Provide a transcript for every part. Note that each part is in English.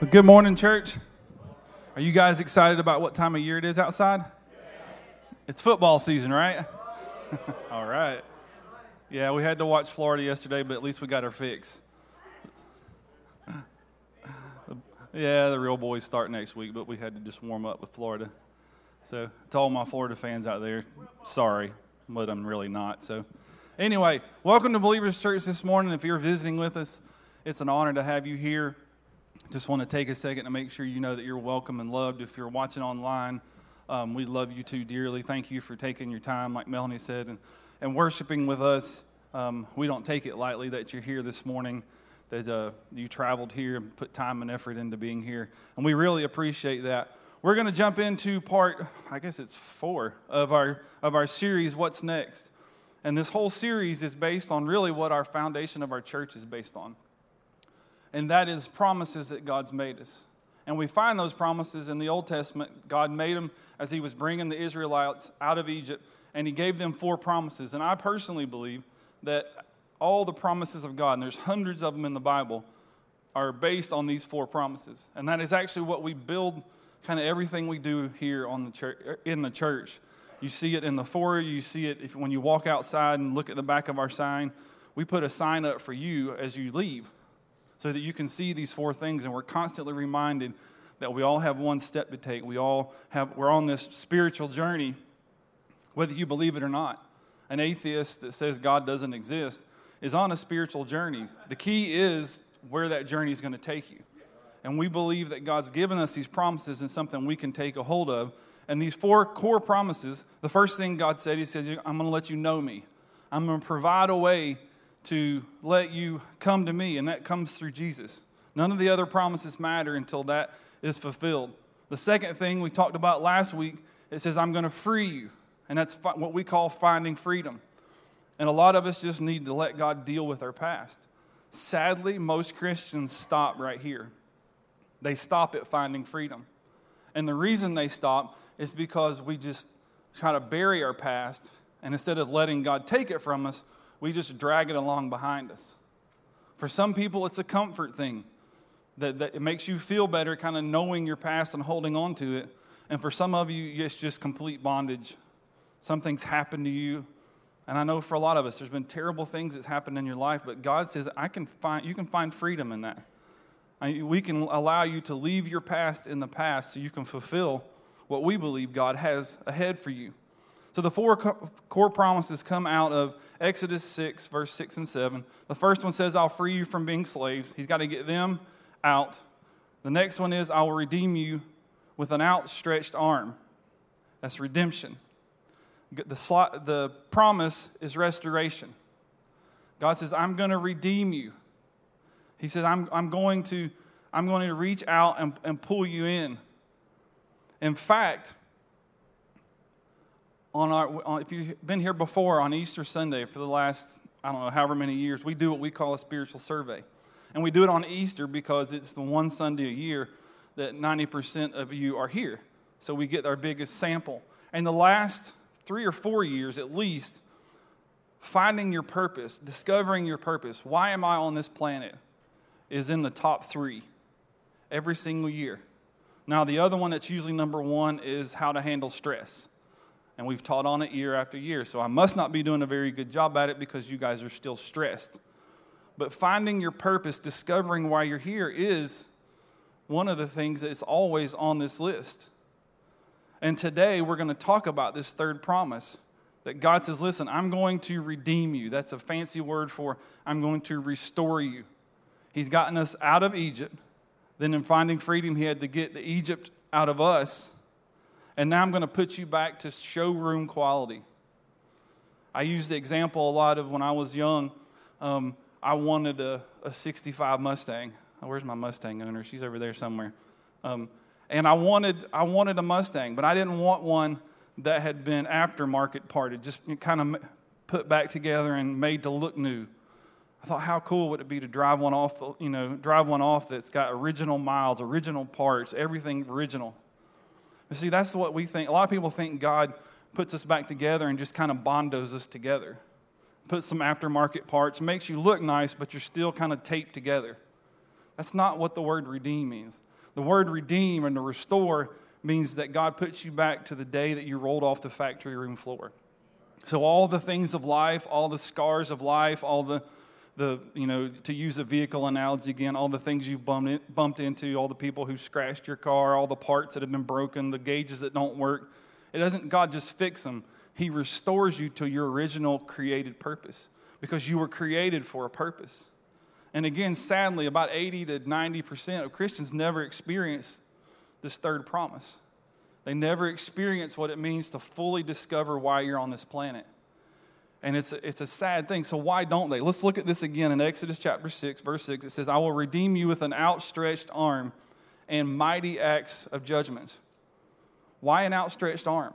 Well, good morning, church. Are you guys excited about what time of year it is outside? It's football season, right? All right. Yeah, we had to watch Florida yesterday, but at least we got our fix. Yeah, the real boys start next week, but we had to just warm up with Florida. So to all my Florida fans out there, sorry, but I'm really not. So anyway, welcome to Believers Church this morning. If you're visiting with us, it's an honor to have you here. Just want to take a second to make sure you know that you're welcome and loved. If you're watching online, we love you too dearly. Thank you for taking your time, like Melanie said, and worshiping with us. We don't take it lightly that you're here this morning, that you traveled here and put time and effort into being here, and we really appreciate that. We're going to jump into part, I guess it's 4 of our series, What's Next? And this whole series is based on really what our foundation of our church is based on. And that is promises that God's made us. And we find those promises in the Old Testament. God made them as he was bringing the Israelites out of Egypt, and he gave them 4 promises. And I personally believe that all the promises of God, and there's hundreds of them in the Bible, are based on these 4 promises. And that is actually what we build kind of everything we do here on the church, in the church. You see it in the foyer. You see it when you walk outside and look at the back of our sign. We put a sign up for you as you leave, so that you can see these 4 things, and we're constantly reminded that we all have one step to take. We're on this spiritual journey, whether you believe it or not. An atheist that says God doesn't exist is on a spiritual journey. The key is where that journey is going to take you. And we believe that God's given us these promises and something we can take a hold of. And these 4 core promises, the first thing God said, he says, I'm going to let you know me. I'm going to provide a way to let you come to me, and that comes through Jesus. None of the other promises matter until that is fulfilled. The second thing we talked about last week, it says, I'm going to free you, and that's what we call finding freedom. And a lot of us just need to let God deal with our past. Sadly, most Christians stop right here. They stop at finding freedom. And the reason they stop is because we just kind of bury our past, and instead of letting God take it from us, we just drag it along behind us. For some people, it's a comfort thing. That it makes you feel better kind of knowing your past and holding on to it. And for some of you, it's just complete bondage. Something's happened to you. And I know for a lot of us, there's been terrible things that's happened in your life. But God says, you can find freedom in that. We can allow you to leave your past in the past so you can fulfill what we believe God has ahead for you. So the 4 core promises come out of Exodus 6, verse 6 and 7. The first one says, I'll free you from being slaves. He's got to get them out. The next one is, I will redeem you with an outstretched arm. That's redemption. The promise is restoration. God says, I'm going to redeem you. He says, I'm going to reach out and pull you in. In fact, if you've been here before on Easter Sunday for the last, I don't know, however many years, we do what we call a spiritual survey. And we do it on Easter because it's the one Sunday a year that 90% of you are here. So we get our biggest sample. And the last 3 or 4 years at least, finding your purpose, discovering your purpose, why am I on this planet, is in the top 3 every single year. Now, the other one that's usually number 1 is how to handle stress. And we've taught on it year after year. So I must not be doing a very good job at it because you guys are still stressed. But finding your purpose, discovering why you're here is one of the things that's always on this list. And today we're going to talk about this 3rd promise that God says, listen, I'm going to redeem you. That's a fancy word for I'm going to restore you. He's gotten us out of Egypt. Then in finding freedom, he had to get the Egypt out of us. And now I'm going to put you back to showroom quality. I use the example a lot of when I was young. I wanted a 65 Mustang. Oh, where's my Mustang owner? She's over there somewhere. And I wanted a Mustang, but I didn't want one that had been aftermarket parted, just kind of put back together and made to look new. I thought, how cool would it be to drive one off that's got original miles, original parts, everything original. See, that's what we think. A lot of people think God puts us back together and just kind of bondos us together. Puts some aftermarket parts, makes you look nice, but you're still kind of taped together. That's not what the word redeem means. The word redeem and to restore means that God puts you back to the day that you rolled off the factory room floor. So all the things of life, all the scars of life, all the to use a vehicle analogy again, all the things you've bumped into, all the people who scratched your car, all the parts that have been broken, the gauges that don't work. It doesn't God just fix them. He restores you to your original created purpose because you were created for a purpose. And again, sadly, about 80 to 90% of Christians never experience this third promise. They never experience what it means to fully discover why you're on this planet. And it's a sad thing. So why don't they? Let's look at this again in Exodus chapter 6, verse 6. It says, I will redeem you with an outstretched arm and mighty acts of judgment. Why an outstretched arm?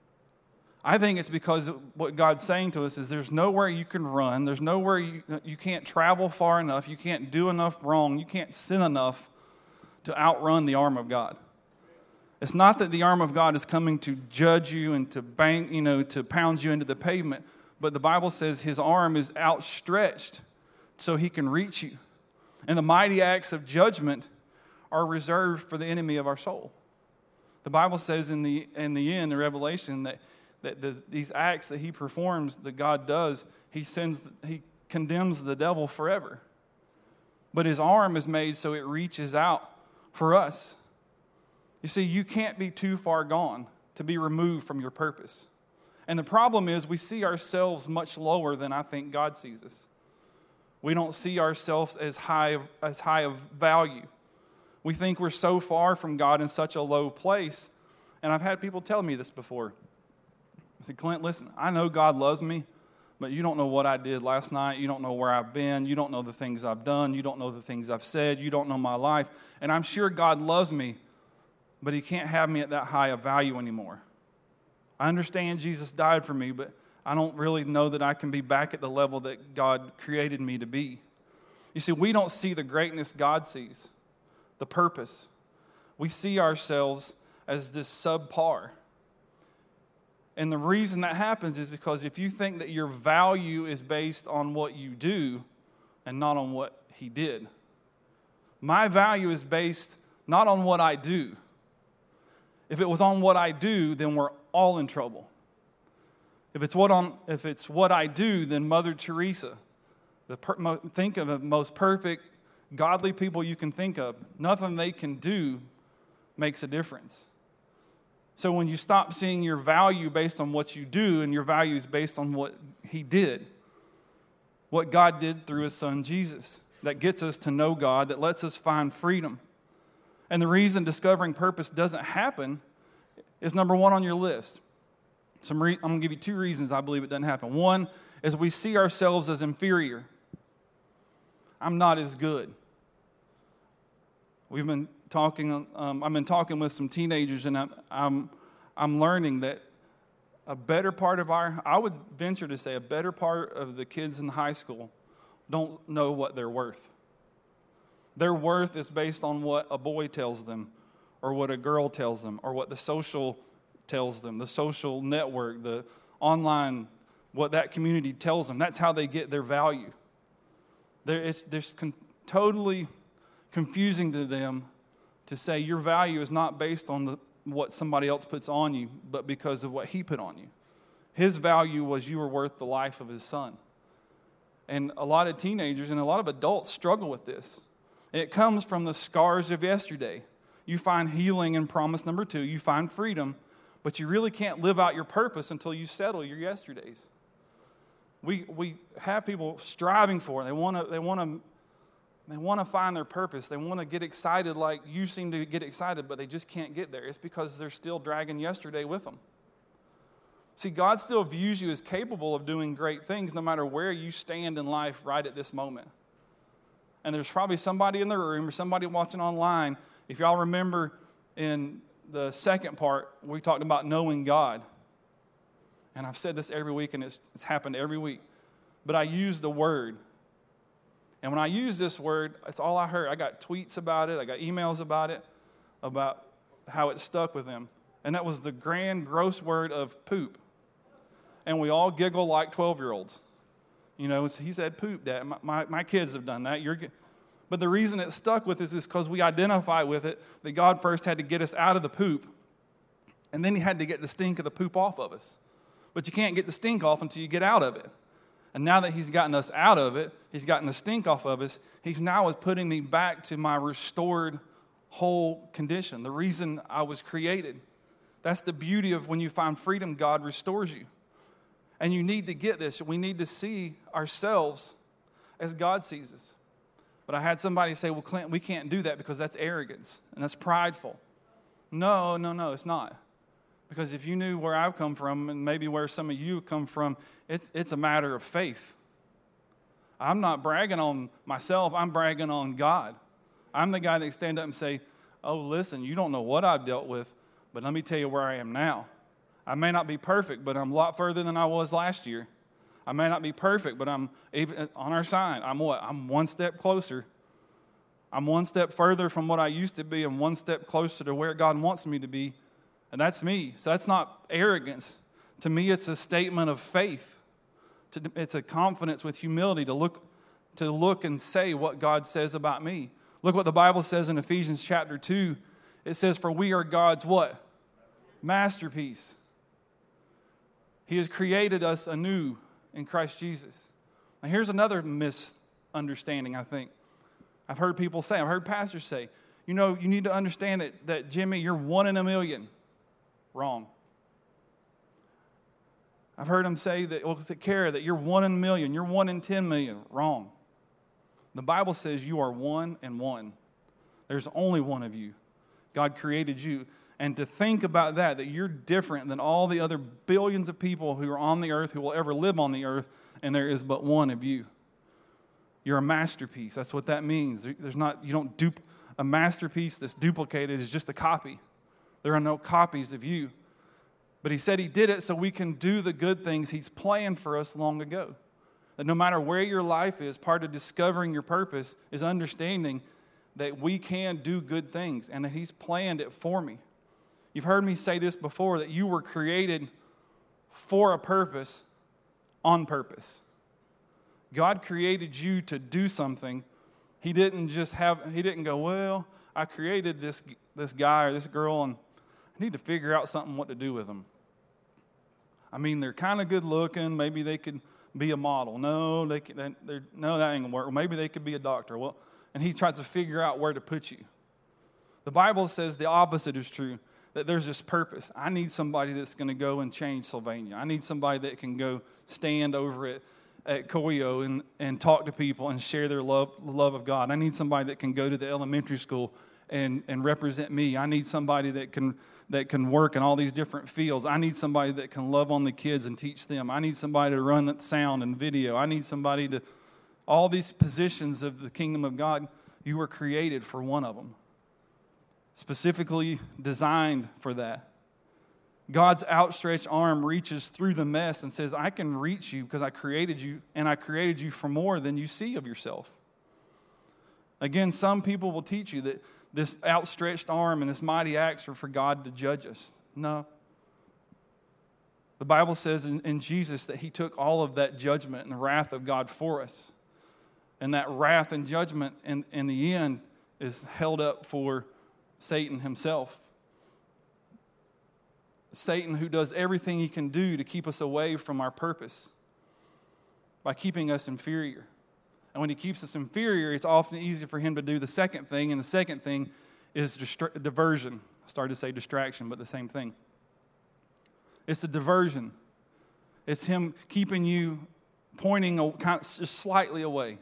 I think it's because what God's saying to us is there's nowhere you can run. There's nowhere you can't travel far enough. You can't do enough wrong. You can't sin enough to outrun the arm of God. It's not that the arm of God is coming to judge you and to to pound you into the pavement. But the Bible says his arm is outstretched so he can reach you. And the mighty acts of judgment are reserved for the enemy of our soul. The Bible says in the end, the Revelation, that these acts that he performs, that God does, he condemns the devil forever. But his arm is made so it reaches out for us. You see, you can't be too far gone to be removed from your purpose. And the problem is we see ourselves much lower than I think God sees us. We don't see ourselves as high of value. We think we're so far from God in such a low place. And I've had people tell me this before. I said, Clint, listen, I know God loves me, but you don't know what I did last night. You don't know where I've been. You don't know the things I've done. You don't know the things I've said. You don't know my life. And I'm sure God loves me, but he can't have me at that high of value anymore. I understand Jesus died for me, but I don't really know that I can be back at the level that God created me to be. You see, we don't see the greatness God sees, the purpose. We see ourselves as this subpar. And the reason that happens is because if you think that your value is based on what you do and not on what he did. My value is based not on what I do. If it was on what I do, then we're all in trouble. If it's what I do, then Mother Teresa, think of the most perfect, godly people you can think of. Nothing they can do makes a difference. So when you stop seeing your value based on what you do and your value is based on what he did, what God did through his son Jesus, that gets us to know God, that lets us find freedom. And the reason discovering purpose doesn't happen is number one on your list. I'm going to give you two reasons I believe it doesn't happen. One is we see ourselves as inferior. I'm not as good. I've been talking with some teenagers, and I'm learning that a better part of I would venture to say a better part of the kids in high school don't know what they're worth. Their worth is based on what a boy tells them, or what a girl tells them, or what the social tells them, the social network, the online, what that community tells them. That's how they get their value. It's totally confusing to them to say your value is not based on what somebody else puts on you, but because of what he put on you. His value was you were worth the life of his son. And a lot of teenagers and a lot of adults struggle with this. It comes from the scars of yesterday. You find healing in promise number 2. You find freedom, but you really can't live out your purpose until you settle your yesterdays. We have people striving for it. They want to find their purpose. They want to get excited like you seem to get excited, but they just can't get there. It's because they're still dragging yesterday with them. See, God still views you as capable of doing great things no matter where you stand in life right at this moment. And there's probably somebody in the room or somebody watching online. If y'all remember in the second part, we talked about knowing God. And I've said this every week, and it's happened every week. But I use the word. And when I use this word, it's all I heard. I got tweets about it. I got emails about it, about how it stuck with them. And that was the grand, gross word of poop. And we all giggle like 12-year-olds. You know, he said poop, Dad. My kids have done that. But the reason it stuck with us is because we identify with it that God first had to get us out of the poop, and then he had to get the stink of the poop off of us. But you can't get the stink off until you get out of it. And now that he's gotten us out of it, he's gotten the stink off of us, he's now is putting me back to my restored whole condition, the reason I was created. That's the beauty of when you find freedom, God restores you. And you need to get this. We need to see ourselves as God sees us. But I had somebody say, well, Clint, we can't do that because that's arrogance and that's prideful. No, it's not. Because if you knew where I've come from and maybe where some of you come from, it's a matter of faith. I'm not bragging on myself. I'm bragging on God. I'm the guy that can stand up and say, oh, listen, you don't know what I've dealt with, but let me tell you where I am now. I may not be perfect, but I'm a lot further than I was last year. I may not be perfect, but I'm even on our sign. I'm what? I'm one step closer. I'm one step further from what I used to be and one step closer to where God wants me to be. And that's me. So that's not arrogance. To me, it's a statement of faith. It's a confidence with humility to look and say what God says about me. Look what the Bible says in Ephesians chapter 2. It says, for we are God's what? Masterpiece. He has created us anew in Christ Jesus. Now here's another misunderstanding, I think. I've heard pastors say, you need to understand that Jimmy, you're 1 in a million. Wrong. I've heard them say that, Kara, that you're 1 in a million, you're 1 in 10 million. Wrong. The Bible says you are 1 in 1. There's only one of you. God created you. And to think about that you're different than all the other billions of people who are on the earth, who will ever live on the earth, and there is but one of you. You're a masterpiece. That's what that means. You don't dupe a masterpiece that's duplicated is just a copy. There are no copies of you. But he said he did it so we can do the good things he's planned for us long ago. That no matter where your life is, part of discovering your purpose is understanding that we can do good things and that he's planned it for me. You've heard me say this before, that you were created for a purpose, on purpose. God created you to do something. He didn't go, well, I created this guy or this girl and I need to figure out something what to do with them. I mean, they're kind of good looking. Maybe they could be a model. No, that ain't gonna work. Well, maybe they could be a doctor. Well, and he tries to figure out where to put you. The Bible says the opposite is true, that there's this purpose. I need somebody that's going to go and change Sylvania. I need somebody that can go stand over at Coyo and talk to people and share their love of God. I need somebody that can go to the elementary school and represent me. I need somebody that can work in all these different fields. I need somebody that can love on the kids and teach them. I need somebody to run that sound and video. I need somebody to... All these positions of the kingdom of God, you were created for one of them. Specifically designed for that. God's outstretched arm reaches through the mess and says, I can reach you because I created you, and I created you for more than you see of yourself. Again, some people will teach you that this outstretched arm and this mighty axe are for God to judge us. No. The Bible says in Jesus that he took all of that judgment and the wrath of God for us. And that wrath and judgment in the end is held up for Satan himself. Satan, who does everything he can do to keep us away from our purpose by keeping us inferior. And when he keeps us inferior, it's often easier for him to do the second thing, and the second thing is diversion. I started to say distraction, but the same thing. It's a diversion. It's him keeping you pointing just slightly away.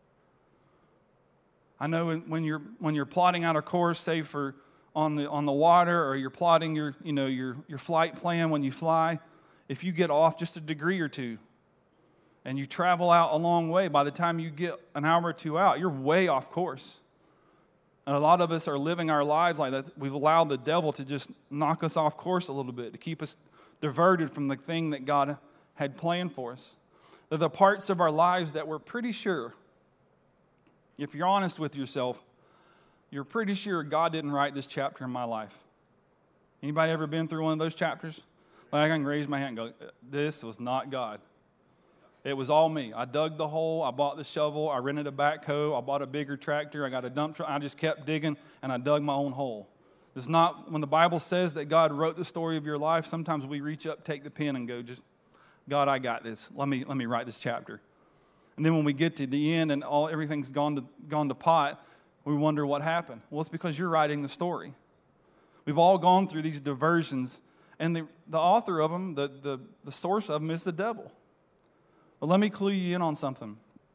I know when you're plotting out a course, say on the water, or you're plotting your flight plan when you fly, if you get off just a degree or two, and you travel out a long way, by the time you get an hour or two out, you're way off course. And a lot of us are living our lives like that. We've allowed the devil to just knock us off course a little bit, to keep us diverted from the thing that God had planned for us. They're the parts of our lives that we're pretty sure, if you're honest with yourself, you're pretty sure God didn't write this chapter in my life. Anybody ever been through one of those chapters? Like I can raise my hand and go, this was not God. It was all me. I dug the hole. I bought the shovel. I rented a backhoe. I bought a bigger tractor. I got a dump truck. I just kept digging, and I dug my own hole. It's not, when the Bible says that God wrote the story of your life, sometimes we reach up, take the pen, and go, just, God, I got this. Let me write this chapter. And then when we get to the end and everything's gone to pot, we wonder what happened. Well, it's because you're writing the story. We've all gone through these diversions, and the author of them, the source of them is the devil. But let me clue you in on something.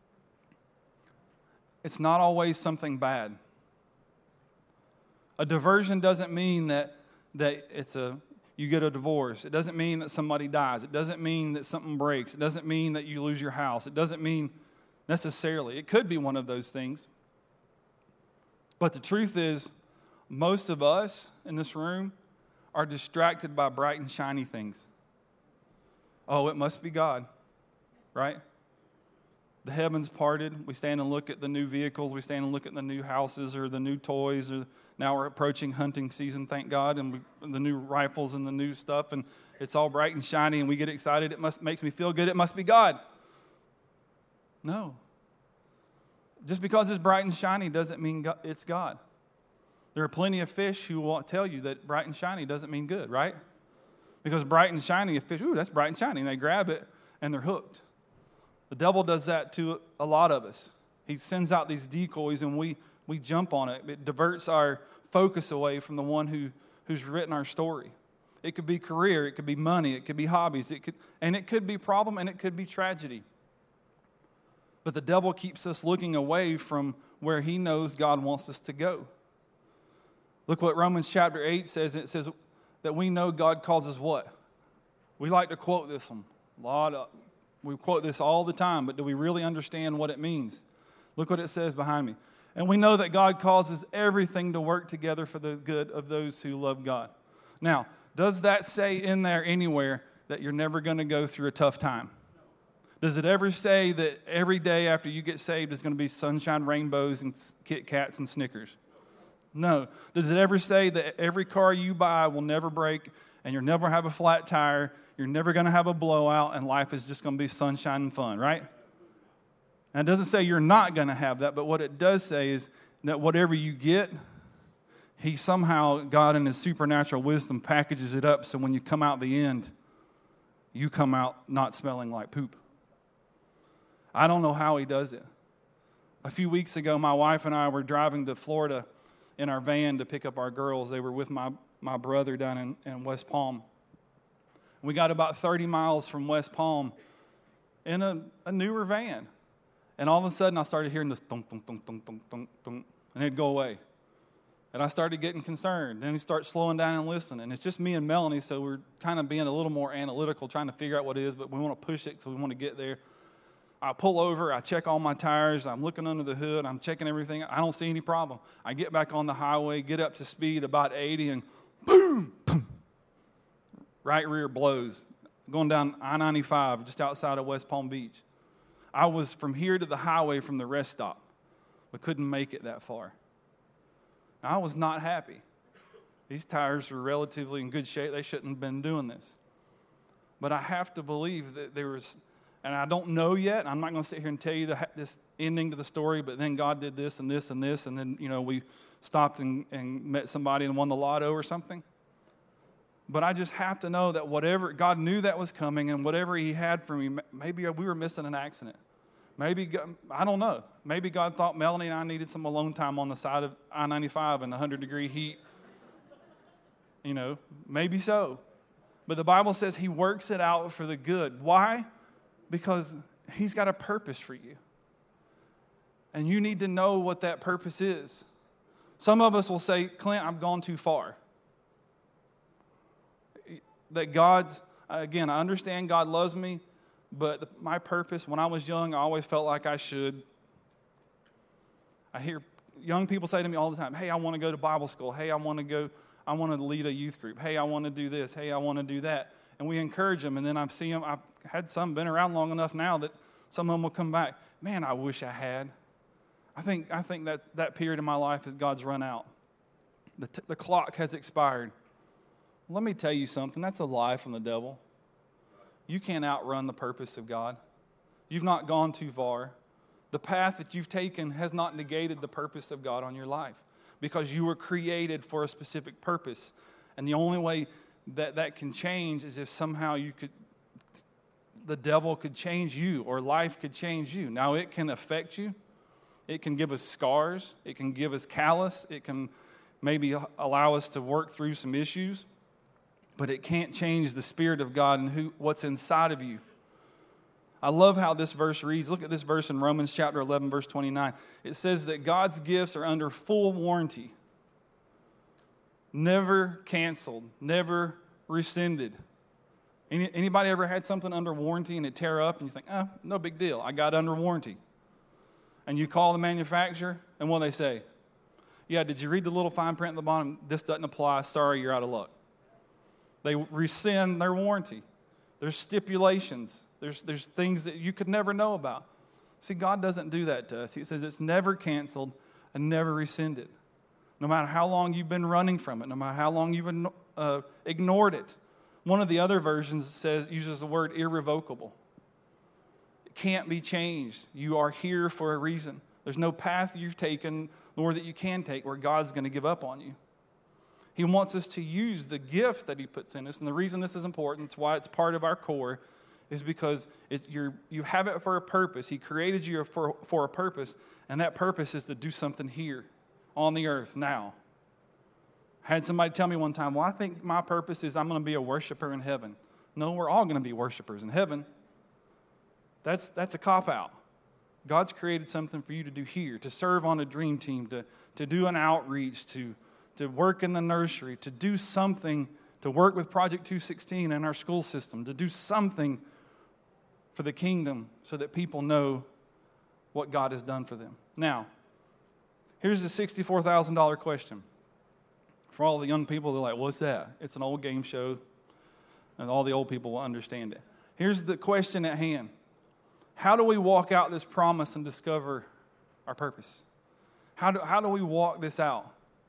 It's not always something bad. A diversion doesn't mean that you get a divorce. It doesn't mean that somebody dies. It doesn't mean that something breaks. It doesn't mean that you lose your house. It doesn't mean necessarily. It could be one of those things. But the truth is, most of us in this room are distracted by bright and shiny things. Oh, it must be God, right? The heavens parted. We stand and look at the new vehicles. We stand and look at the new houses or the new toys. Or now we're approaching hunting season, thank God, and the new rifles and the new stuff, and it's all bright and shiny, and we get excited. It makes me feel good. It must be God. No. Just because it's bright and shiny doesn't mean it's God. There are plenty of fish who will tell you that bright and shiny doesn't mean good, right? Because bright and shiny, a fish, ooh, that's bright and shiny, and they grab it, and they're hooked. The devil does that to a lot of us. He sends out these decoys, and we jump on it. It diverts our focus away from the one who's written our story. It could be career, it could be money, it could be hobbies, it could be problem, and it could be tragedy. But the devil keeps us looking away from where he knows God wants us to go. Look what Romans chapter 8 says. It says that we know God calls us what? We like to quote this one. We quote this all the time, but do we really understand what it means? Look what it says behind me. And we know that God causes everything to work together for the good of those who love God. Now, does that say in there anywhere that you're never going to go through a tough time? Does it ever say that every day after you get saved is going to be sunshine, rainbows, and Kit Kats and Snickers? No. Does it ever say that every car you buy will never break and you'll never have a flat tire, you're never going to have a blowout, and life is just going to be sunshine and fun, right? And it doesn't say you're not going to have that, but what it does say is that whatever you get, he somehow, God in his supernatural wisdom, packages it up so when you come out the end, you come out not smelling like poop. I don't know how he does it. A few weeks ago, my wife and I were driving to Florida in our van to pick up our girls. They were with my brother down in West Palm. We got about 30 miles from West Palm in a newer van. And all of a sudden, I started hearing this thunk, thunk, thunk, thunk, thunk, thunk, thunk, and it'd go away. And I started getting concerned. Then we start slowing down and listening. And it's just me and Melanie, so we're kind of being a little more analytical, trying to figure out what it is, but we want to push it, so we want to get there. I pull over, I check all my tires, I'm looking under the hood, I'm checking everything. I don't see any problem. I get back on the highway, get up to speed about 80, and boom, boom. Right rear blows. Going down I-95 just outside of West Palm Beach. I was from here to the highway from the rest stop, but couldn't make it that far. I was not happy. These tires were relatively in good shape. They shouldn't have been doing this. But I have to believe that there was, and I don't know yet. I'm not going to sit here and tell you this ending to the story, but then God did this and this and this, and then, we stopped and met somebody and won the lotto or something. But I just have to know that whatever, God knew that was coming, and whatever he had for me, maybe we were missing an accident. Maybe, I don't know. Maybe God thought Melanie and I needed some alone time on the side of I-95 in 100-degree heat. Maybe so. But the Bible says he works it out for the good. Why? Because he's got a purpose for you. And you need to know what that purpose is. Some of us will say, Clint, I've gone too far. That again, I understand God loves me, but my purpose, when I was young, I always felt like I should. I hear young people say to me all the time, hey, I want to go to Bible school. Hey, I want to lead a youth group. Hey, I want to do this. Hey, I want to do that. And we encourage them, and then I see them. I've had some been around long enough now that some of them will come back. Man, I wish I had. I think that period of my life is God's run out. The clock has expired. Let me tell you something. That's a lie from the devil. You can't outrun the purpose of God. You've not gone too far. The path that you've taken has not negated the purpose of God on your life, because you were created for a specific purpose. And the only way that can change is if somehow the devil could change you, or life could change you. Now, it can affect you. It can give us scars. It can give us callous. It can maybe allow us to work through some issues. But it can't change the Spirit of God and what's inside of you. I love how this verse reads. Look at this verse in Romans chapter 11, verse 29. It says that God's gifts are under full warranty. Never canceled. Never rescinded. Anybody ever had something under warranty and it tear up and you think, no big deal. I got under warranty. And you call the manufacturer, and what do they say? Yeah, did you read the little fine print at the bottom? This doesn't apply. Sorry, you're out of luck. They rescind their warranty. There's stipulations. There's things that you could never know about. See, God doesn't do that to us. He says it's never canceled and never rescinded. No matter how long you've been running from it, no matter how long you've ignored it. One of the other versions uses the word irrevocable. It can't be changed. You are here for a reason. There's no path you've taken, nor that you can take, where God's going to give up on you. He wants us to use the gift that He puts in us. And the reason this is important, it's why it's part of our core, is because you have it for a purpose. He created you for a purpose, and that purpose is to do something here on the earth now. I had somebody tell me one time, well, I think my purpose is I'm going to be a worshiper in heaven. No, we're all going to be worshipers in heaven. That's a cop-out. God's created something for you to do here, to serve on a dream team, to do an outreach, to work in the nursery, to do something, to work with Project 216 in our school system, to do something for the kingdom so that people know what God has done for them. Now, here's the $64,000 question. For all the young people, they're like, what's that? It's an old game show, and all the old people will understand it. Here's the question at hand. How do we walk out this promise and discover our purpose? How do we walk this out?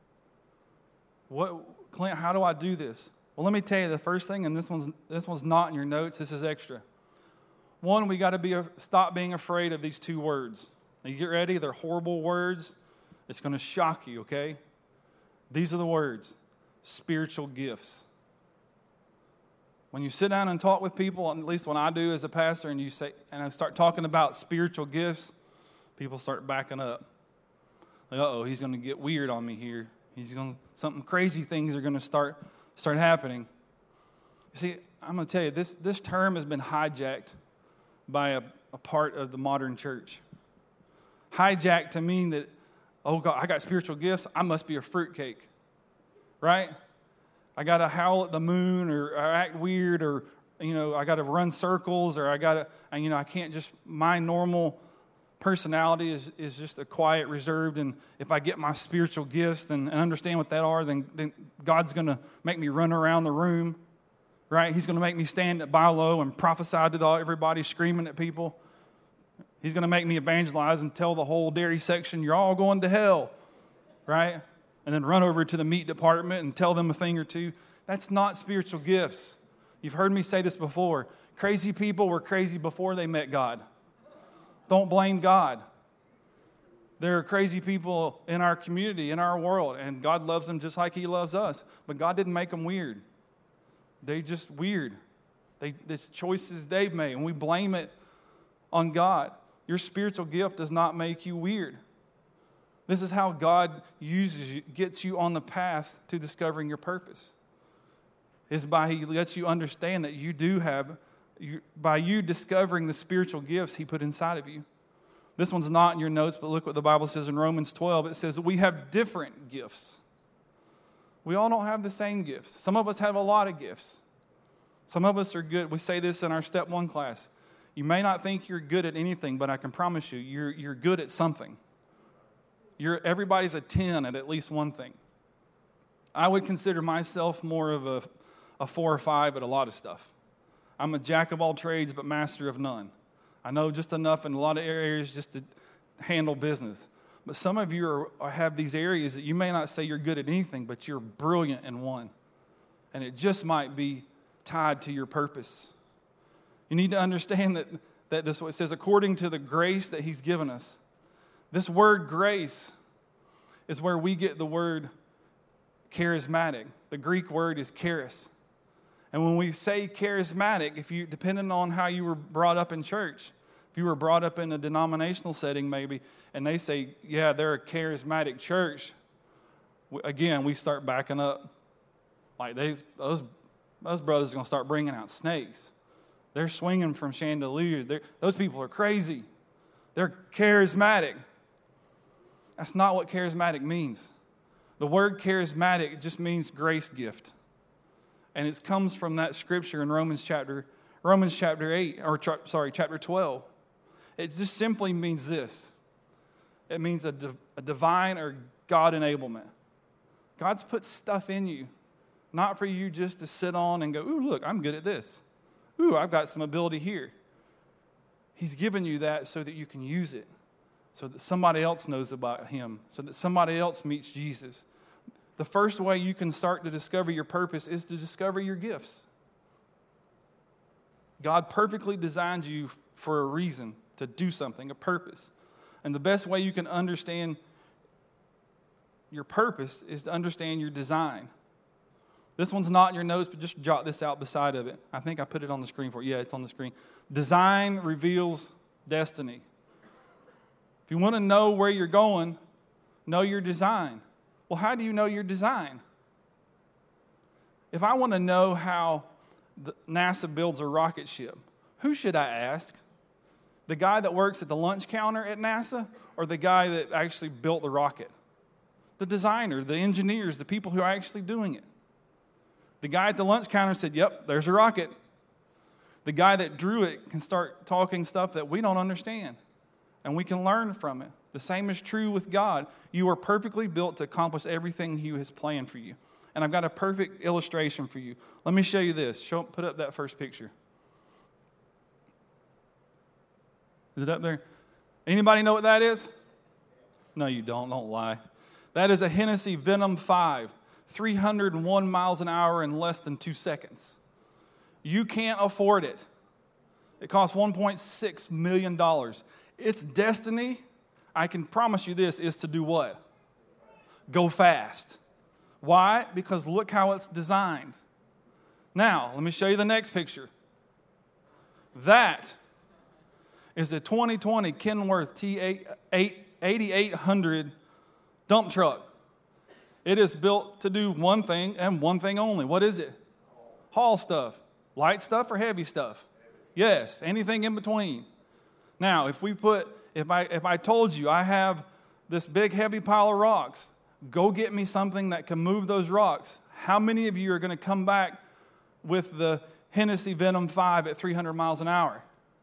Clint, how do I do this? Well, let me tell you the first thing, and this one's not in your notes. This is extra. One, we got to stop being afraid of these two words. Now, you get ready. They're horrible words. It's going to shock you, okay? These are the words: spiritual gifts. When you sit down and talk with people, at least when I do as a pastor, and I start talking about spiritual gifts, people start backing up. Like, he's going to get weird on me here. Something crazy things are going to start happening. You see, I'm going to tell you, this term has been hijacked by a part of the modern church. Hijacked to mean that, oh God, I got spiritual gifts, I must be a fruitcake, right? I got to howl at the moon or act weird, or, I got to run circles, or I can't just, my normal personality is just a quiet, reserved, and if I get my spiritual gifts and understand what that are, then God's going to make me run around the room, right? He's going to make me stand at buy low and prophesy to everybody, screaming at people. He's going to make me evangelize and tell the whole dairy section, you're all going to hell, right? And then run over to the meat department and tell them a thing or two. That's not spiritual gifts. You've heard me say this before. Crazy people were crazy before they met God. Don't blame God. There are crazy people in our community, in our world, and God loves them just like He loves us. But God didn't make them weird. They're just weird. This choices they've made, and we blame it on God. Your spiritual gift does not make you weird. This is how God gets you on the path to discovering your purpose. Is by He lets you understand that you do have, by you discovering the spiritual gifts He put inside of you. This one's not in your notes, but look what the Bible says in Romans 12. It says we have different gifts. We all don't have the same gifts. Some of us have a lot of gifts. Some of us are good. We say this in our Step 1 class. You may not think you're good at anything, but I can promise you, you're good at something. Everybody's a 10 at least one thing. I would consider myself more of a 4 or 5 at a lot of stuff. I'm a jack of all trades, but master of none. I know just enough in a lot of areas just to handle business. But some of you have these areas that you may not say you're good at anything, but you're brilliant in one. And it just might be tied to your purpose. You need to understand that that this, it says, according to the grace that he's given us. This word grace is where we get the word charismatic. The Greek word is charis. And when we say charismatic, if you, depending on how you were brought up in church, if you were brought up in a denominational setting maybe, and they say, yeah, they're a charismatic church, again, we start backing up. Like those brothers are going to start bringing out snakes. They're swinging from chandeliers. Those people are crazy. They're charismatic. That's not what charismatic means. The word charismatic just means grace gift. And it comes from that scripture in Romans chapter 8, or chapter 12. It just simply means this. It means a divine or God enablement. God's put stuff in you, not for you just to sit on and go, ooh, look, I'm good at this. Ooh, I've got some ability here. He's given you that so that you can use it, so that somebody else knows about him, so that somebody else meets Jesus. The first way you can start to discover your purpose is to discover your gifts. God perfectly designed you for a reason, to do something, a purpose. And the best way you can understand your purpose is to understand your design. This one's not in your notes, but just jot this out beside of it. I think I put it on the screen for you. Yeah, it's on the screen. Design reveals destiny. If you want to know where you're going, know your design. Well, how do you know your design? If I want to know how NASA builds a rocket ship, who should I ask? The guy that works at the lunch counter at NASA, or the guy that actually built the rocket? The designer, the engineers, the people who are actually doing it. The guy at the lunch counter said, yep, there's a rocket. The guy that drew it can start talking stuff that we don't understand, and we can learn from it. The same is true with God. You are perfectly built to accomplish everything He has planned for you. And I've got a perfect illustration for you. Let me show you this. Put up that first picture. Is it up there? Anybody know what that is? No, you don't. Don't lie. That is a Hennessy Venom 5, 301 miles an hour in less than 2 seconds. You can't afford it. It costs $1.6 million. Its destiny, I can promise you this, is to do what? Go fast. Why? Because look how it's designed. Now, let me show you the next picture. That is a 2020 Kenworth T8800 dump truck. It is built to do one thing and one thing only. What is it? Haul stuff. Light stuff or heavy stuff? Yes, anything in between. Now, if I told you I have this big heavy pile of rocks, go get me something that can move those rocks. How many of you are going to come back with the Hennessy Venom 5 at 300 miles an hour?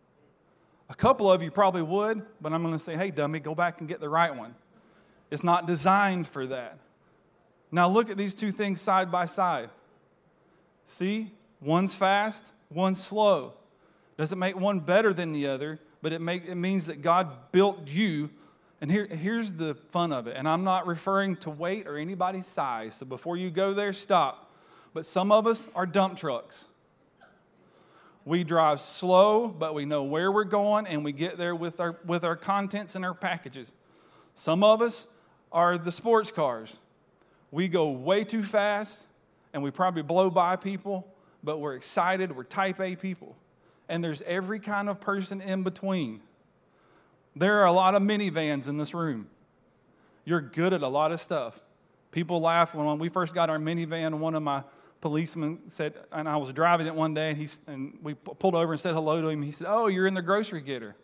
A couple of you probably would, but I'm going to say, hey, dummy, go back and get the right one. It's not designed for that. Now look at these two things side by side. See? One's fast, one's slow. Doesn't make one better than the other, but it means that God built you. And here's the fun of it. And I'm not referring to weight or anybody's size, so before you go there, stop. But some of us are dump trucks. We drive slow, but we know where we're going, and we get there with our contents and our packages. Some of us are the sports cars. We go way too fast, and we probably blow by people, but we're excited. We're type A people. And there's every kind of person in between. There are a lot of minivans in this room. You're good at a lot of stuff. People laugh when we first got our minivan. One of my policemen said, and I was driving it one day, and we pulled over and said hello to him. He said, "Oh, you're in the grocery getter."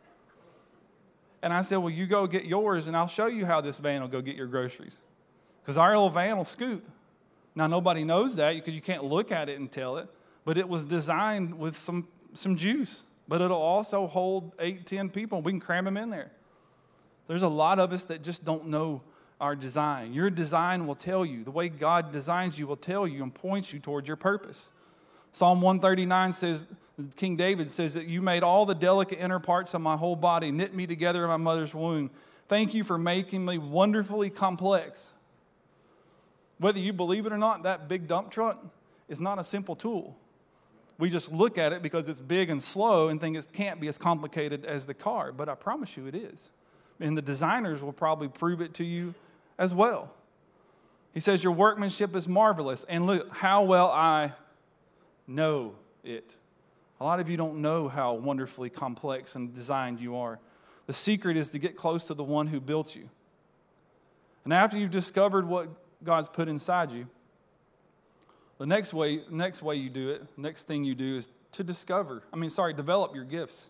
And I said, "Well, you go get yours, and I'll show you how this van will go get your groceries." Because our little van will scoot. Now, nobody knows that because you can't look at it and tell it, but it was designed with some juice. But it'll also hold 8, 10 people. We can cram them in there. There's a lot of us that just don't know our design. Your design will tell you. The way God designs you will tell you and points you towards your purpose. Psalm 139 says, King David says that you made all the delicate inner parts of my whole body, knit me together in my mother's womb. Thank you for making me wonderfully complex. Whether you believe it or not, that big dump truck is not a simple tool. We just look at it because it's big and slow and think it can't be as complicated as the car. But I promise you it is. And the designers will probably prove it to you as well. He says, your workmanship is marvelous. And look how well I know it. A lot of you don't know how wonderfully complex and designed you are. The secret is to get close to the one who built you. And after you've discovered what God's put inside you, the next way you do it, next thing you do is to develop your gifts.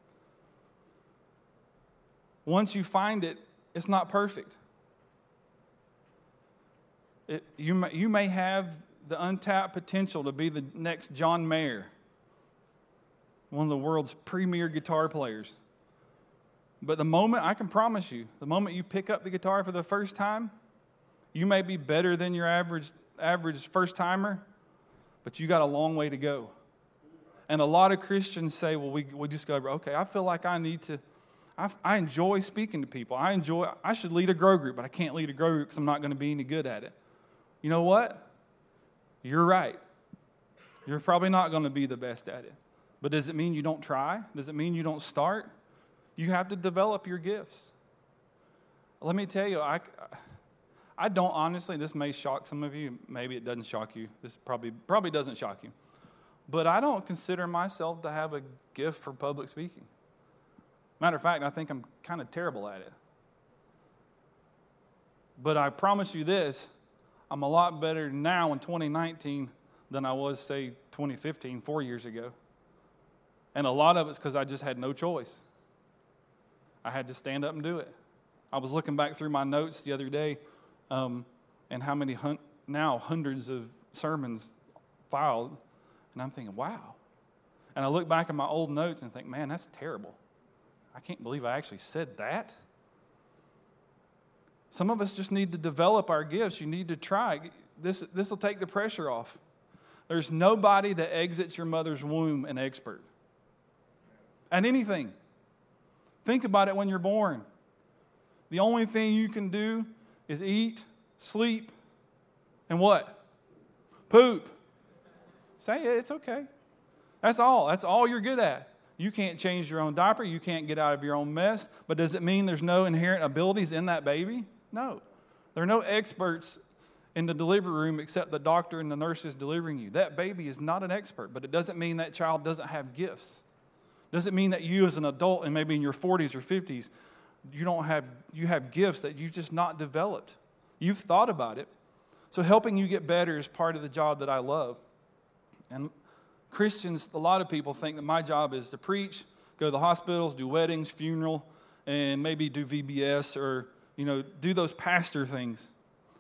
Once you find it, it's not perfect. You may have the untapped potential to be the next John Mayer, one of the world's premier guitar players. But I can promise you, the moment you pick up the guitar for the first time, you may be better than your average first timer, but you got a long way to go. And a lot of Christians say, well, we discover, okay, I feel like I enjoy speaking to people. I should lead a grow group, but I can't lead a grow group because I'm not going to be any good at it. You know what? You're right. You're probably not going to be the best at it. But does it mean you don't try? Does it mean you don't start? You have to develop your gifts. Let me tell you, I don't honestly, this may shock some of you. Maybe it doesn't shock you. This probably doesn't shock you. But I don't consider myself to have a gift for public speaking. Matter of fact, I think I'm kind of terrible at it. But I promise you this, I'm a lot better now in 2019 than I was, say, 2015, 4 years ago. And a lot of it's because I just had no choice. I had to stand up and do it. I was looking back through my notes the other day and how many now hundreds of sermons filed. And I'm thinking, wow. And I look back at my old notes and think, man, that's terrible. I can't believe I actually said that. Some of us just need to develop our gifts. You need to try. This will take the pressure off. There's nobody that exits your mother's womb an expert at anything. Think about it when you're born. The only thing you can do is eat, sleep, and what? Poop. Say it, it's okay. That's all. That's all you're good at. You can't change your own diaper. You can't get out of your own mess. But does it mean there's no inherent abilities in that baby? No. There are no experts in the delivery room except the doctor and the nurses delivering you. That baby is not an expert, but it doesn't mean that child doesn't have gifts. Doesn't mean that you as an adult and maybe in your 40s or 50s, you have gifts that you've just not developed. You've thought about it. So helping you get better is part of the job that I love. And Christians, a lot of people think that my job is to preach, go to the hospitals, do weddings, funeral, and maybe do VBS or, do those pastor things.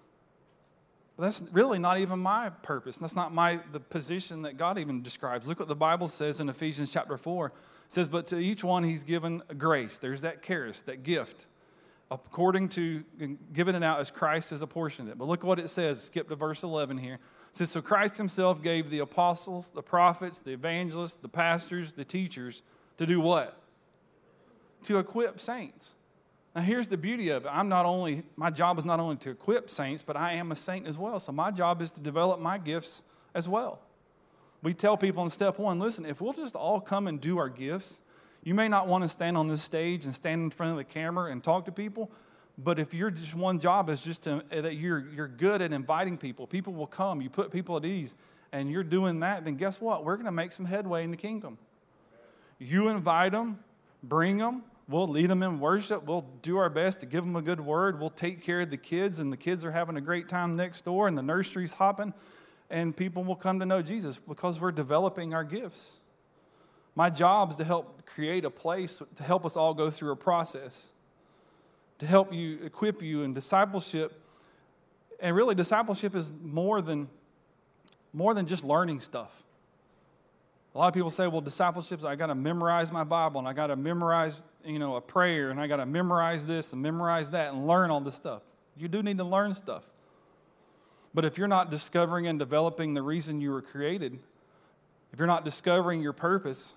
But that's really not even my purpose. That's not the position that God even describes. Look what the Bible says in Ephesians chapter 4. It says, but to each one he's given a grace. There's that charis, that gift, according to giving it out as Christ has apportioned it. But look what it says. Skip to verse 11 here. It says, so Christ himself gave the apostles, the prophets, the evangelists, the pastors, the teachers to do what? To equip saints. Now here's the beauty of it. My job is not only to equip saints, but I am a saint as well. So my job is to develop my gifts as well. We tell people in step one, listen, if we'll just all come and do our gifts, you may not want to stand on this stage and stand in front of the camera and talk to people, but if your just one job is just that you're good at inviting people, people will come, you put people at ease, and you're doing that, then guess what? We're going to make some headway in the kingdom. You invite them, bring them, we'll lead them in worship, we'll do our best to give them a good word, we'll take care of the kids, and the kids are having a great time next door, and the nursery's hopping, and people will come to know Jesus because we're developing our gifts. My job is to help create a place to help us all go through a process, to help you, equip you in discipleship. And really, discipleship is more than just learning stuff. A lot of people say, well, discipleship is I got to memorize my Bible, and I got to memorize, a prayer, and I got to memorize this and memorize that and learn all this stuff. You do need to learn stuff. But if you're not discovering and developing the reason you were created, if you're not discovering your purpose,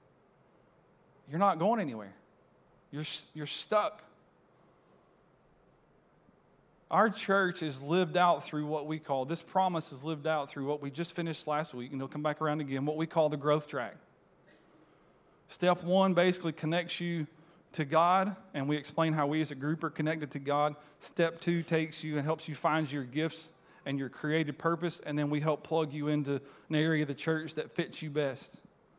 you're not going anywhere. You're stuck. Our church is lived out through what we call, this promise is lived out through what we just finished last week, and it'll come back around again, what we call the growth track. Step 1 basically connects you to God, and we explain how we as a group are connected to God. Step 2 takes you and helps you find your gifts and your created purpose, and then we help plug you into an area of the church that fits you best.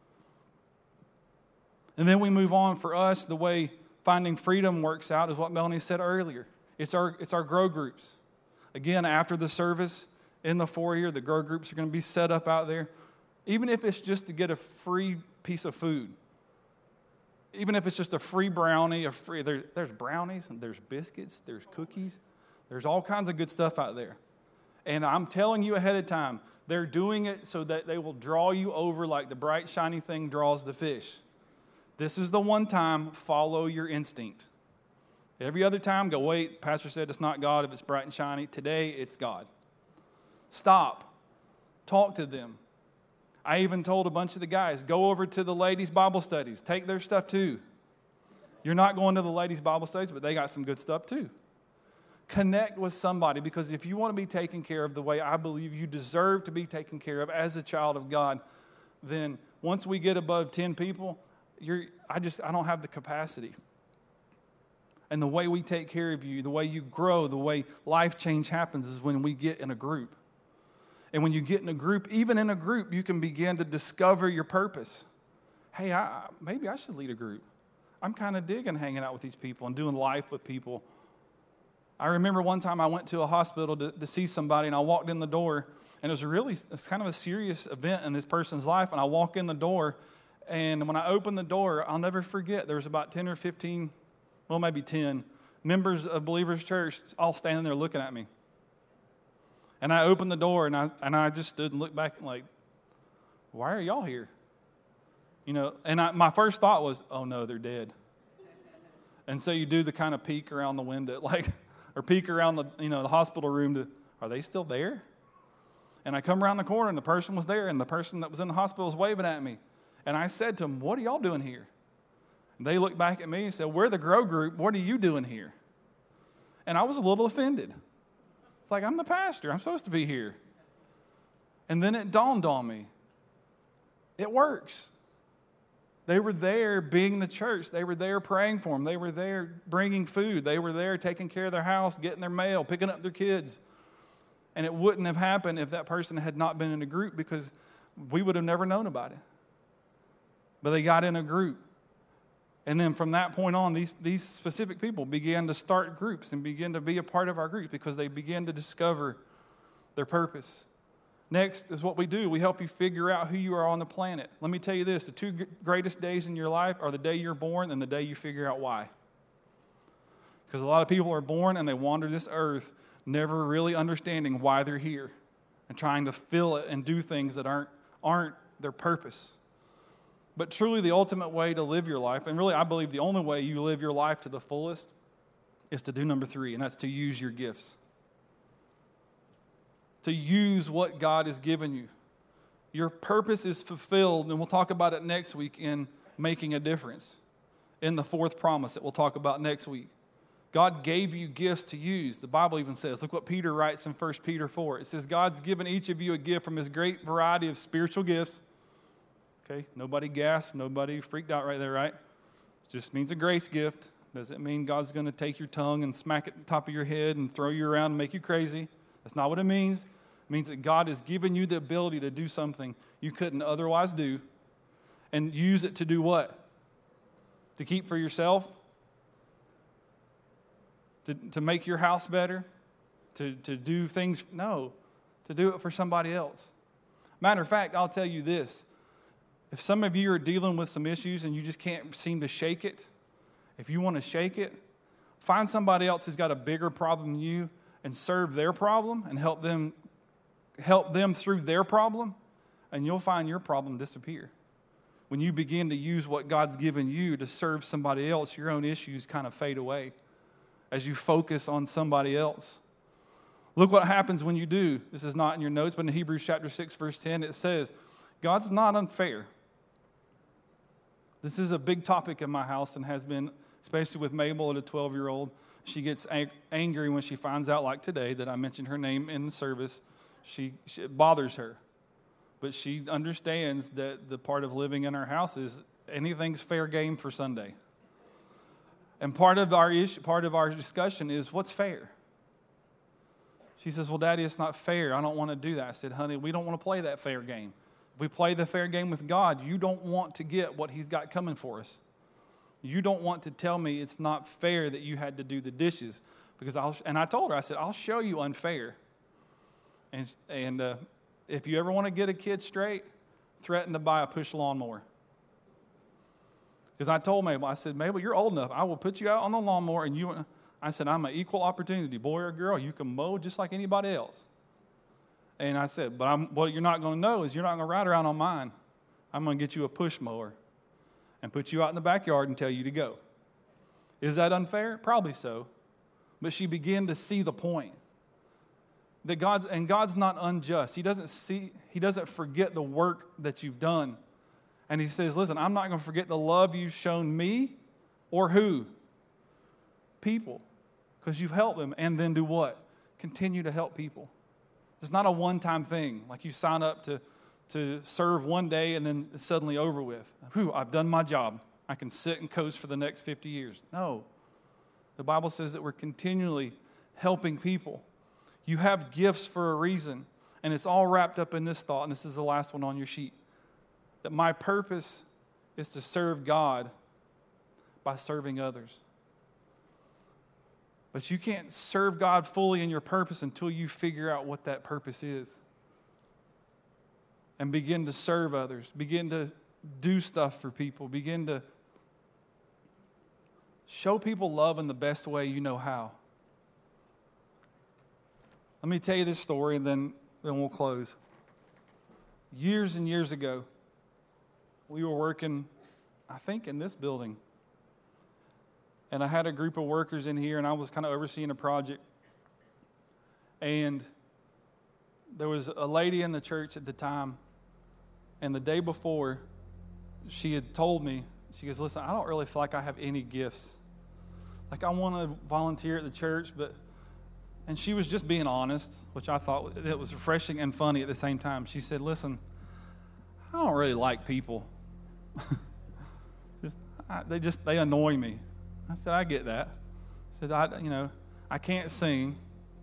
And then we move on. For us, the way finding freedom works out is what Melanie said earlier. It's our grow groups. Again, after the service in the foyer, the grow groups are going to be set up out there. Even if it's just to get a free piece of food. Even if it's just a free brownie, there's brownies, and there's biscuits, there's cookies. There's all kinds of good stuff out there. And I'm telling you ahead of time, they're doing it so that they will draw you over like the bright, shiny thing draws the fish. This is the one time, follow your instinct. Every other time, go, wait, Pastor said it's not God if it's bright and shiny. Today, it's God. Stop. Talk to them. I even told a bunch of the guys, go over to the ladies' Bible studies. Take their stuff too. You're not going to the ladies' Bible studies, but they got some good stuff too. Connect with somebody, because if you want to be taken care of the way I believe you deserve to be taken care of as a child of God, then once we get above 10 people, I don't have the capacity. And the way we take care of you, the way you grow, the way life change happens is when we get in a group. And when you get in a group, even in a group, you can begin to discover your purpose. Hey, maybe I should lead a group. I'm kind of digging hanging out with these people and doing life with people. I remember one time I went to a hospital to see somebody, and I walked in the door, and it's kind of a serious event in this person's life, and I walk in the door, and when I opened the door, I'll never forget, there was about 10 or 15, well, maybe 10 members of Believers Church all standing there looking at me. And I opened the door, and I just stood and looked back and like, why are y'all here? And my first thought was, oh no, they're dead. And so you do the kind of peek around the window, or peek around the hospital room are they still there? And I come around the corner, and the person was there, and the person that was in the hospital was waving at me. And I said to them, what are y'all doing here? And they looked back at me and said, we're the Grow Group. What are you doing here? And I was a little offended. It's like, I'm the pastor. I'm supposed to be here. And then it dawned on me. It works. They were there being the church. They were there praying for them. They were there bringing food. They were there taking care of their house, getting their mail, picking up their kids. And it wouldn't have happened if that person had not been in a group, because we would have never known about it. But they got in a group. And then from that point on, these specific people began to start groups and begin to be a part of our group because they began to discover their purpose. Next is what we do. We help you figure out who you are on the planet. Let me tell you this. The two greatest days in your life are the day you're born and the day you figure out why. Because a lot of people are born and they wander this earth never really understanding why they're here and trying to fill it and do things that aren't their purpose. But truly the ultimate way to live your life, and really I believe the only way you live your life to the fullest, is to do number 3, and that's to use your gifts. To use what God has given you. Your purpose is fulfilled, and we'll talk about it next week in making a difference. In the 4th promise that we'll talk about next week. God gave you gifts to use. The Bible even says, look what Peter writes in 1 Peter 4. It says, God's given each of you a gift from his great variety of spiritual gifts. Okay, nobody gasped, nobody freaked out right there, right? It just means a grace gift. Doesn't mean God's going to take your tongue and smack it at the top of your head and throw you around and make you crazy. That's not what it means. It means that God has given you the ability to do something you couldn't otherwise do, and use it to do what? To keep for yourself? To make your house better? To do things? No. To do it for somebody else. Matter of fact, I'll tell you this. If some of you are dealing with some issues and you just can't seem to shake it, if you want to shake it, find somebody else who's got a bigger problem than you and serve their problem and help them through their problem, and you'll find your problem disappear. When you begin to use what God's given you to serve somebody else, your own issues kind of fade away as you focus on somebody else. Look what happens when you do. This is not in your notes, but in Hebrews chapter 6, verse 10, it says, God's not unfair. This is a big topic in my house and has been, especially with Mabel and a 12-year-old. She gets angry when she finds out, like today, that I mentioned her name in the service. It bothers her. But she understands that the part of living in our house is anything's fair game for Sunday. And part of our discussion is, what's fair? She says, well, Daddy, it's not fair. I don't want to do that. I said, honey, we don't want to play that fair game. If we play the fair game with God, you don't want to get what He's got coming for us. You don't want to tell me it's not fair that you had to do the dishes. And I told her, I said, I'll show you unfair. And if you ever want to get a kid straight, threaten to buy a push lawnmower. Because I told Mabel, I said, Mabel, you're old enough. I will put you out on the lawnmower, and I said, I'm an equal opportunity, boy or girl. You can mow just like anybody else. And I said, but what you're not going to know is you're not going to ride around on mine. I'm going to get you a push mower and put you out in the backyard and tell you to go. Is that unfair? Probably so. But she began to see the point. That God's not unjust. He doesn't forget the work that you've done. And He says, listen, I'm not going to forget the love you've shown me or who? People. Because you've helped them. And then do what? Continue to help people. It's not a one-time thing. Like you sign up to serve one day and then it's suddenly over with. I've done my job. I can sit and coast for the next 50 years. No. The Bible says that we're continually helping people. You have gifts for a reason. And it's all wrapped up in this thought. And this is the last one on your sheet. That my purpose is to serve God by serving others. But you can't serve God fully in your purpose until you figure out what that purpose is. And begin to serve others. Begin to do stuff for people. Begin to show people love in the best way you know how. Let me tell you this story and then we'll close. Years and years ago, we were working, I think, in this building. And I had a group of workers in here, and I was kind of overseeing a project. And there was a lady in the church at the time, and the day before, she had told me, she goes, listen, I don't really feel like I have any gifts. Like, I want to volunteer at the church, and she was just being honest, which I thought it was refreshing and funny at the same time. She said, listen, I don't really like people. They annoy me. I said, I get that. I said, I can't sing.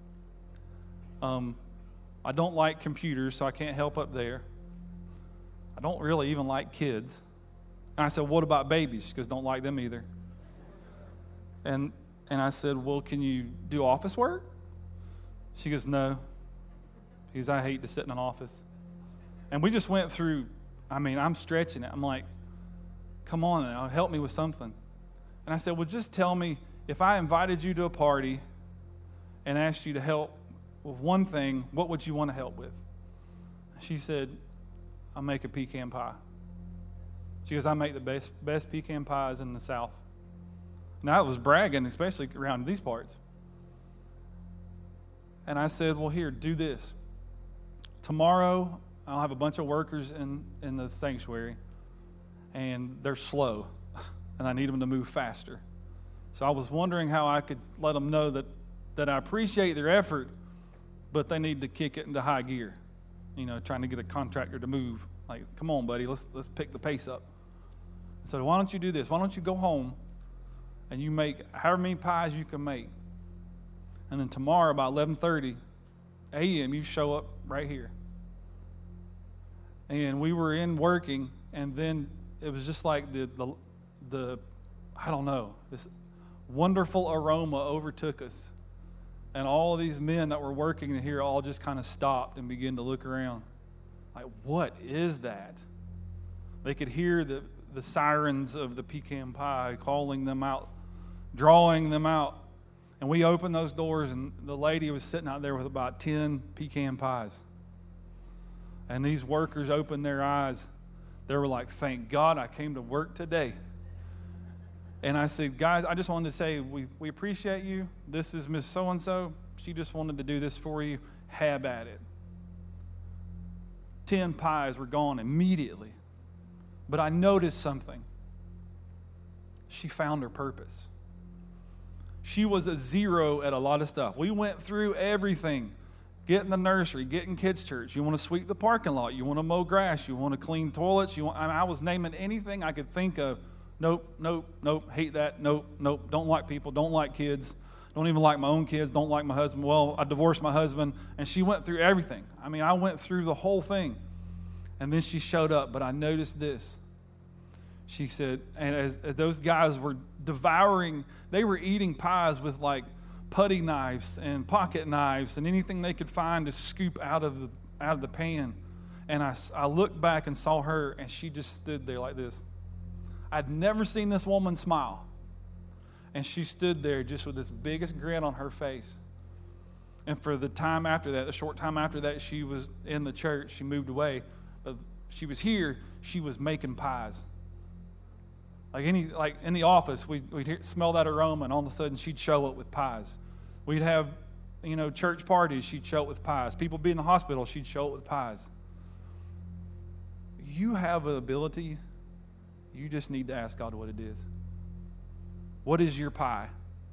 I don't like computers, so I can't help up there. I don't really even like kids. And I said, what about babies? She goes, don't like them either. And I said, well, can you do office work? She goes, no. Because I hate to sit in an office. And we just went through, I'm stretching it. I'm like, come on now, help me with something. And I said, well, just tell me, if I invited you to a party and asked you to help with one thing, what would you want to help with? She said, I'll make a pecan pie. She goes, I make the best pecan pies in the South. Now, I was bragging, especially around these parts. And I said, well, here, do this. Tomorrow, I'll have a bunch of workers in the sanctuary, and they're slow, and I need them to move faster. So I was wondering how I could let them know that I appreciate their effort, but they need to kick it into high gear. Trying to get a contractor to move. Like, come on, buddy, let's pick the pace up. So why don't you do this? Why don't you go home and you make however many pies you can make. And then tomorrow about 11:30 a.m. you show up right here. And we were in working, and then it was just like the I don't know, this wonderful aroma overtook us. And all of these men that were working here all just kind of stopped and began to look around. Like, what is that? They could hear the sirens of the pecan pie calling them out, drawing them out. And we opened those doors, and the lady was sitting out there with about 10 pecan pies. And these workers opened their eyes. They were like, thank God I came to work today. And I said, guys, I just wanted to say we appreciate you. This is Miss So-and-so. She just wanted to do this for you. Have at it. 10 pies were gone immediately. But I noticed something. She found her purpose. She was a 0 at a lot of stuff. We went through everything. Get in the nursery, get in kids' church. You want to sweep the parking lot. You want to mow grass. You want to clean toilets. I was naming anything I could think of. Nope, nope, nope, hate that. Nope, nope, don't like people, don't like kids. Don't even like my own kids, don't like my husband. Well, I divorced my husband, and she went through everything. I mean, I went through the whole thing. And then she showed up, but I noticed this. She said, and as those guys were devouring, they were eating pies with like putty knives and pocket knives and anything they could find to scoop out of the pan. And I looked back and saw her, and she just stood there like this. I'd never seen this woman smile. And she stood there just with this biggest grin on her face. And for the time after that, the short time after that, she was in the church. She moved away. But she was here. She was making pies. Like in the office, we'd smell that aroma, and all of a sudden she'd show up with pies. We'd have, church parties. She'd show up with pies. People be in the hospital. She'd show up with pies. You have an ability. You just need to ask God what it is. What is your pie?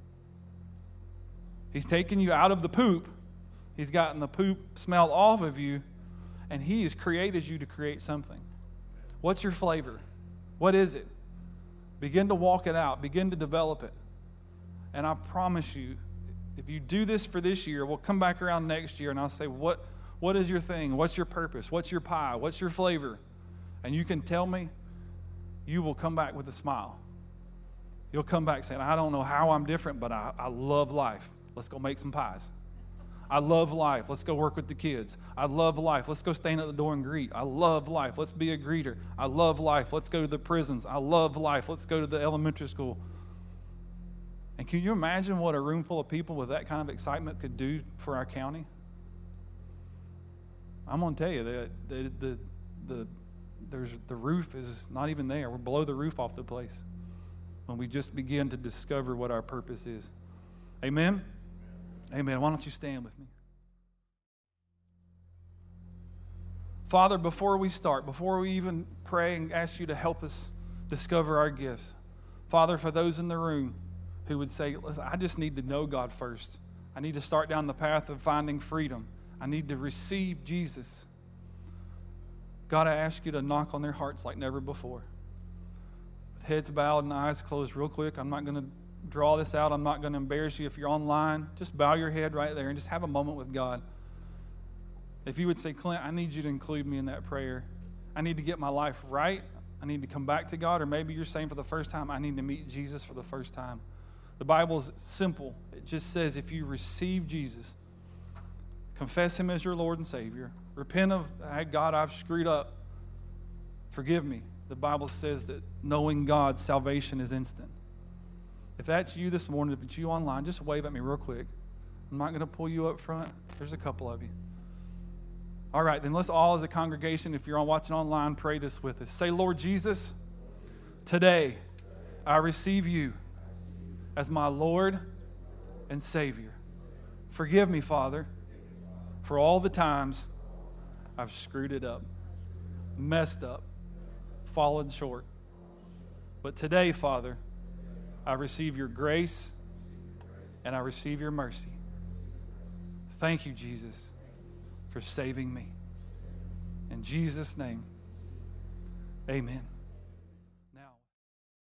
He's taken you out of the poop. He's gotten the poop smell off of you, and He has created you to create something. What's your flavor? What is it? Begin to walk it out. Begin to develop it. And I promise you, if you do this for this year, we'll come back around next year, and I'll say, what is your thing? What's your purpose? What's your pie? What's your flavor? And you can tell me, you will come back with a smile. You'll come back saying, I don't know how I'm different, but I love life. Let's go make some pies. I love life. Let's go work with the kids. I love life. Let's go stand at the door and greet. I love life. Let's be a greeter. I love life. Let's go to the prisons. I love life. Let's go to the elementary school. And can you imagine what a room full of people with that kind of excitement could do for our county? I'm going to tell you that the roof is not even there. We're below the roof off the place when we just begin to discover what our purpose is. Amen? Amen. Why don't you stand with me? Father, before we start, before we even pray and ask you to help us discover our gifts, Father, for those in the room who would say, listen, I just need to know God first. I need to start down the path of finding freedom. I need to receive Jesus. God, I ask you to knock on their hearts like never before. With heads bowed and eyes closed real quick, I'm not going to draw this out. I'm not going to embarrass you. If you're online, just bow your head right there and just have a moment with God. If you would say, Clint, I need you to include me in that prayer. I need to get my life right. I need to come back to God. Or maybe you're saying for the first time, I need to meet Jesus for the first time. The Bible is simple. It just says if you receive Jesus, confess Him as your Lord and Savior, repent of, hey, God, I've screwed up. Forgive me. The Bible says that knowing God, salvation is instant. If that's you this morning, if it's you online, just wave at me real quick. I'm not going to pull you up front. There's a couple of you. All right, then let's all as a congregation, if you're watching online, pray this with us. Say, Lord Jesus, today I receive you as my Lord and Savior. Forgive me, Father, for all the times I've screwed it up, messed up, fallen short. But today, Father, I receive your grace and I receive your mercy. Thank you, Jesus, for saving me. In Jesus' name, amen.